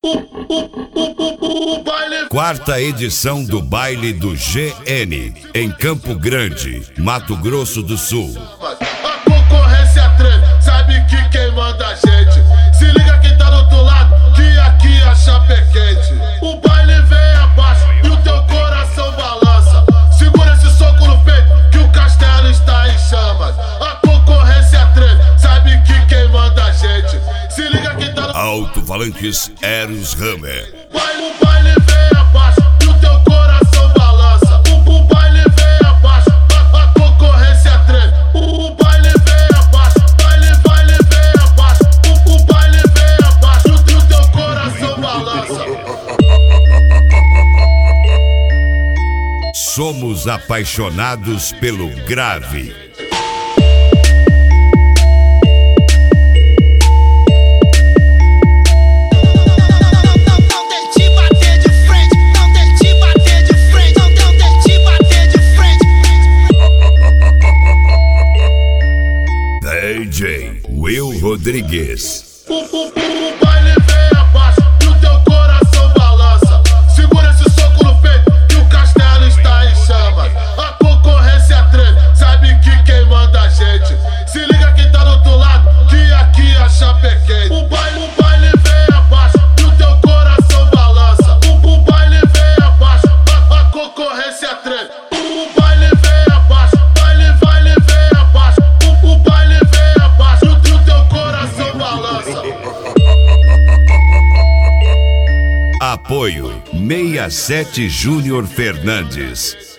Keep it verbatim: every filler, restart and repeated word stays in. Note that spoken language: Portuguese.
Quarta edição do Baile do G N, em Campo Grande, Mato Grosso do Sul. A concorrência treme, sabe que quem manda a gente. Se liga quem tá do outro lado, que aqui a chapa é quente. O baile vem abaixo e o teu coração balança. Segura esse soco no peito, que o castelo está em chamas. A concorrência treme, sabe que quem manda a gente. Se liga quem tá do... Alto-falantes Eros Hammer. O baile vem abaixo e o teu coração balança. O, o baile vem abaixo, a, a concorrência treme. O, o baile vem abaixo, baile, baile vem abaixo. O, o baile vem abaixo e o teu coração balança. Somos apaixonados pelo grave. D J Will Rodrigues. O, o, o baile vem abaixo e o teu coração balança. Segura esse soco no peito, que o castelo está em chamas. A concorrência treme, sabe que quem manda a gente. Se liga quem tá do outro lado, que aqui a chapa é quente. O baile, o baile vem abaixo e o teu coração balança. O, o baile vem abaixo, a, a concorrência treme. O, o baile vem abaixo, baile, baile vem abaixo. O, o baile vem abaixo e o teu coração balança. Apoio sessenta e sete Júnior Fernandes.